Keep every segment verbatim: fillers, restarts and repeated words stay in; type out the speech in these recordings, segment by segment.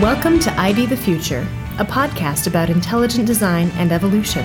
Welcome to I D the Future, a podcast about intelligent design and evolution.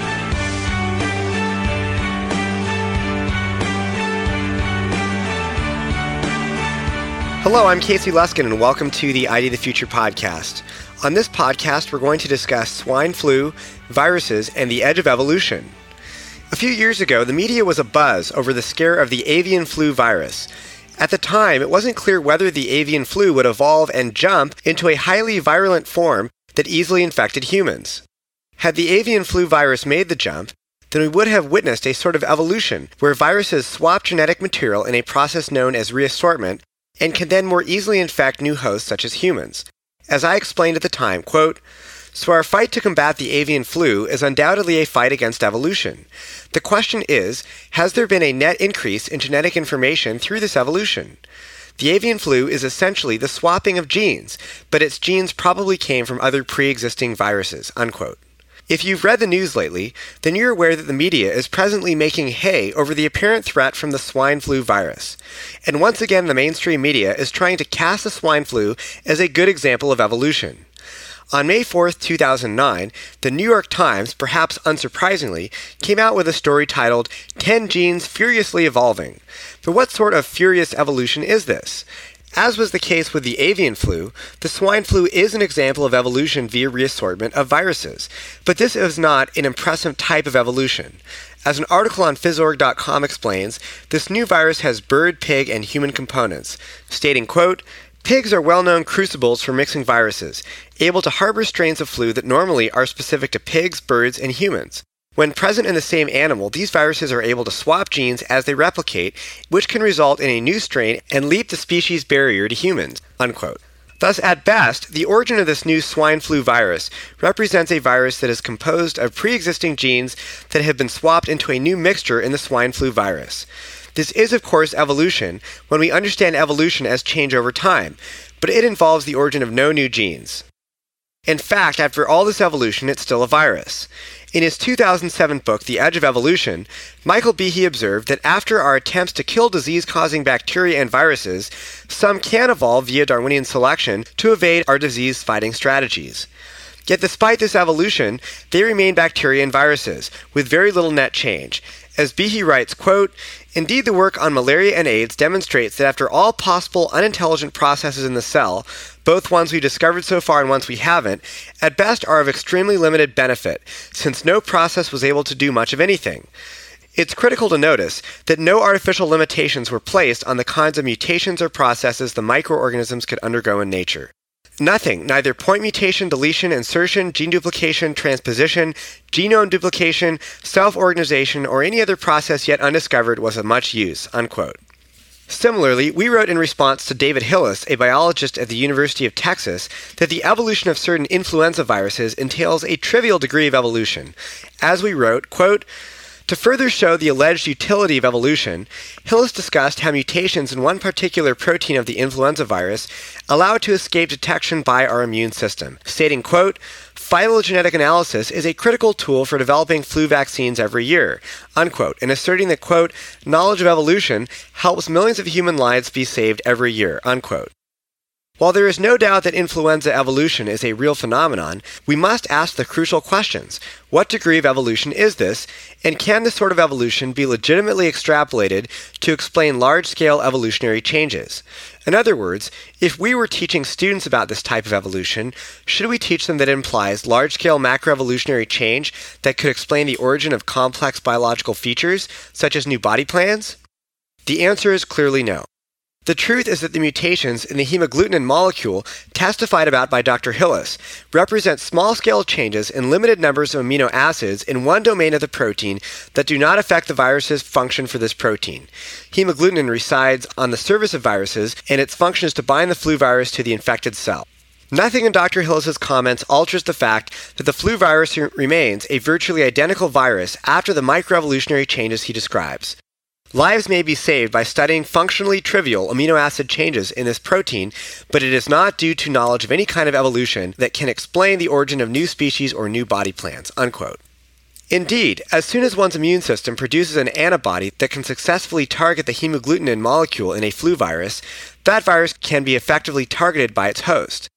Hello, I'm Casey Luskin, and welcome to the I D the Future podcast. On this podcast, we're going to discuss swine flu, viruses, and the edge of evolution. A few years ago, the media was abuzz over the scare of the avian flu virus. At the time, it wasn't clear whether the avian flu would evolve and jump into a highly virulent form that easily infected humans. Had the avian flu virus made the jump, then we would have witnessed a sort of evolution where viruses swap genetic material in a process known as reassortment and can then more easily infect new hosts such as humans. As I explained at the time, quote, "So our fight to combat the avian flu is undoubtedly a fight against evolution. The question is, has there been a net increase in genetic information through this evolution? The avian flu is essentially the swapping of genes, but its genes probably came from other pre-existing viruses," unquote. If you've read the news lately, then you're aware that the media is presently making hay over the apparent threat from the swine flu virus. And once again, the mainstream media is trying to cast the swine flu as a good example of evolution. On May fourth, two thousand nine, the New York Times, perhaps unsurprisingly, came out with a story titled, ten genes Furiously Evolving. But what sort of furious evolution is this? As was the case with the avian flu, the swine flu is an example of evolution via reassortment of viruses. But this is not an impressive type of evolution. As an article on Physorg dot com explains, this new virus has bird, pig, and human components, stating, quote, "Pigs are well-known crucibles for mixing viruses, able to harbor strains of flu that normally are specific to pigs, birds, and humans. When present in the same animal, these viruses are able to swap genes as they replicate, which can result in a new strain and leap the species barrier to humans," unquote. Thus, at best, the origin of this new swine flu virus represents a virus that is composed of pre-existing genes that have been swapped into a new mixture in the swine flu virus. This is, of course, evolution when we understand evolution as change over time, but it involves the origin of no new genes. In fact, after all this evolution, it's still a virus. In his two thousand seven book, The Edge of Evolution, Michael Behe observed that after our attempts to kill disease-causing bacteria and viruses, some can evolve via Darwinian selection to evade our disease-fighting strategies. Yet despite this evolution, they remain bacteria and viruses, with very little net change. As Behe writes, quote, "Indeed, the work on malaria and AIDS demonstrates that after all possible unintelligent processes in the cell, both ones we've discovered so far and ones we haven't, at best are of extremely limited benefit, since no process was able to do much of anything. It's critical to notice that no artificial limitations were placed on the kinds of mutations or processes the microorganisms could undergo in nature. Nothing, neither point mutation, deletion, insertion, gene duplication, transposition, genome duplication, self-organization, or any other process yet undiscovered was of much use," unquote. Similarly, we wrote in response to David Hillis, a biologist at the University of Texas, that the evolution of certain influenza viruses entails a trivial degree of evolution. As we wrote, quote, "To further show the alleged utility of evolution, Hillis discussed how mutations in one particular protein of the influenza virus allow it to escape detection by our immune system, stating, quote, "Phylogenetic analysis is a critical tool for developing flu vaccines every year," unquote, and asserting that, quote, "knowledge of evolution helps millions of human lives be saved every year," unquote. While there is no doubt that influenza evolution is a real phenomenon, we must ask the crucial questions. What degree of evolution is this, and can this sort of evolution be legitimately extrapolated to explain large-scale evolutionary changes? In other words, if we were teaching students about this type of evolution, should we teach them that it implies large-scale macroevolutionary change that could explain the origin of complex biological features, such as new body plans? The answer is clearly no. The truth is that the mutations in the hemagglutinin molecule testified about by Doctor Hillis represent small-scale changes in limited numbers of amino acids in one domain of the protein that do not affect the virus's function for this protein. Hemagglutinin resides on the surface of viruses, and its function is to bind the flu virus to the infected cell. Nothing in Doctor Hillis's comments alters the fact that the flu virus remains a virtually identical virus after the microevolutionary changes he describes. Lives may be saved by studying functionally trivial amino acid changes in this protein, but it is not due to knowledge of any kind of evolution that can explain the origin of new species or new body plans," unquote. Indeed, as soon as one's immune system produces an antibody that can successfully target the hemagglutinin molecule in a flu virus, that virus can be effectively targeted by its host.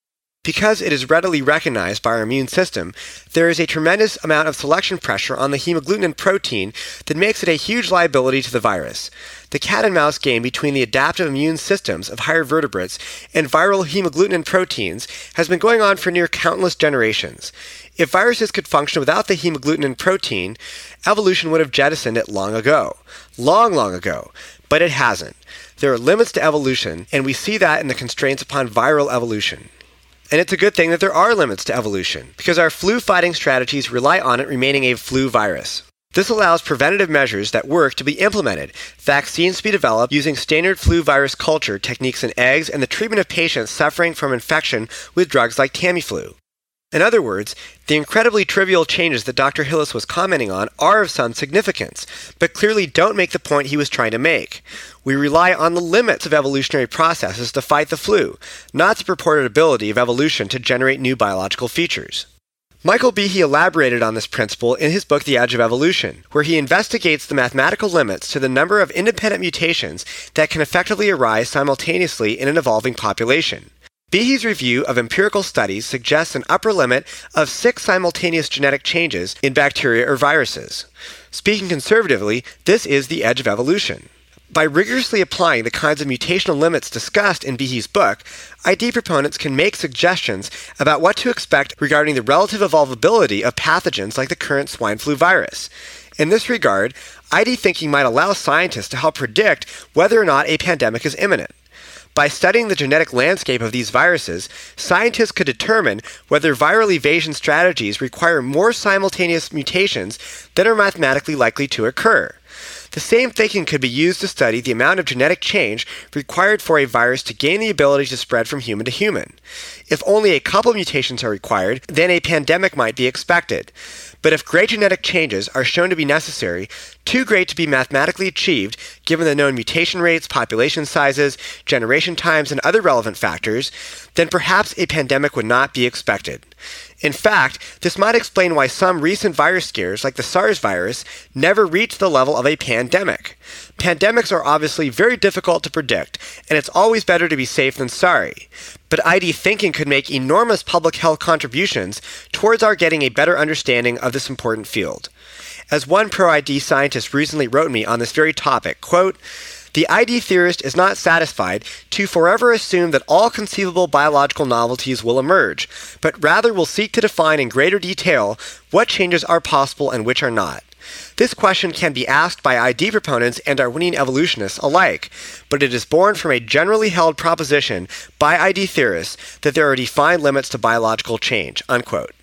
Because it is readily recognized by our immune system, there is a tremendous amount of selection pressure on the hemagglutinin protein that makes it a huge liability to the virus. The cat and mouse game between the adaptive immune systems of higher vertebrates and viral hemagglutinin proteins has been going on for near countless generations. If viruses could function without the hemagglutinin protein, evolution would have jettisoned it long ago. Long, long ago. But it hasn't. There are limits to evolution, and we see that in the constraints upon viral evolution. And it's a good thing that there are limits to evolution, because our flu-fighting strategies rely on it remaining a flu virus. This allows preventative measures that work to be implemented, vaccines to be developed using standard flu virus culture techniques in eggs, and the treatment of patients suffering from infection with drugs like Tamiflu. In other words, the incredibly trivial changes that Doctor Hillis was commenting on are of some significance, but clearly don't make the point he was trying to make. We rely on the limits of evolutionary processes to fight the flu, not the purported ability of evolution to generate new biological features. Michael Behe elaborated on this principle in his book The Edge of Evolution, where he investigates the mathematical limits to the number of independent mutations that can effectively arise simultaneously in an evolving population. Behe's review of empirical studies suggests an upper limit of six simultaneous genetic changes in bacteria or viruses. Speaking conservatively, this is the edge of evolution. By rigorously applying the kinds of mutational limits discussed in Behe's book, I D proponents can make suggestions about what to expect regarding the relative evolvability of pathogens like the current swine flu virus. In this regard, I D thinking might allow scientists to help predict whether or not a pandemic is imminent. By studying the genetic landscape of these viruses, scientists could determine whether viral evasion strategies require more simultaneous mutations than are mathematically likely to occur. The same thinking could be used to study the amount of genetic change required for a virus to gain the ability to spread from human to human. If only a couple mutations are required, then a pandemic might be expected. But if great genetic changes are shown to be necessary, too great to be mathematically achieved given the known mutation rates, population sizes, generation times, and other relevant factors, then perhaps a pandemic would not be expected. In fact, this might explain why some recent virus scares, like the SARS virus, never reached the level of a pandemic. Pandemics are obviously very difficult to predict, and it's always better to be safe than sorry. But I D thinking could make enormous public health contributions towards our getting a better understanding of this important field. As one pro-I D scientist recently wrote me on this very topic, quote, "The I D theorist is not satisfied to forever assume that all conceivable biological novelties will emerge, but rather will seek to define in greater detail what changes are possible and which are not. This question can be asked by I D proponents and Darwinian evolutionists alike, but it is born from a generally held proposition by I D theorists that there are defined limits to biological change," unquote.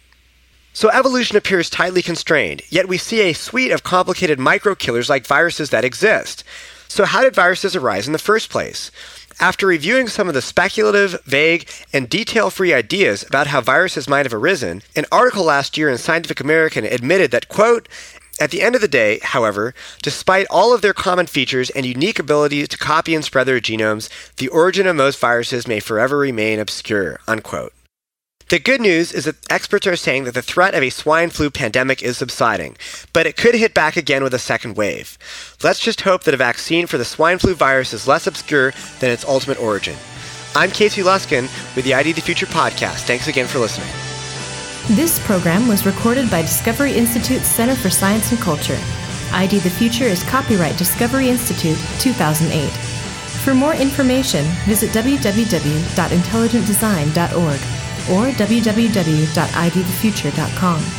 So evolution appears tightly constrained, yet we see a suite of complicated micro-killers like viruses that exist. So how did viruses arise in the first place? After reviewing some of the speculative, vague, and detail-free ideas about how viruses might have arisen, an article last year in Scientific American admitted that, quote, "At the end of the day, however, despite all of their common features and unique ability to copy and spread their genomes, the origin of most viruses may forever remain obscure," unquote. The good news is that experts are saying that the threat of a swine flu pandemic is subsiding, but it could hit back again with a second wave. Let's just hope that a vaccine for the swine flu virus is less obscure than its ultimate origin. I'm Casey Luskin with the I D the Future podcast. Thanks again for listening. This program was recorded by Discovery Institute's Center for Science and Culture. I D the Future is copyright Discovery Institute two thousand eight. For more information, visit w w w dot intelligent design dot org or w w w dot i d the future dot com.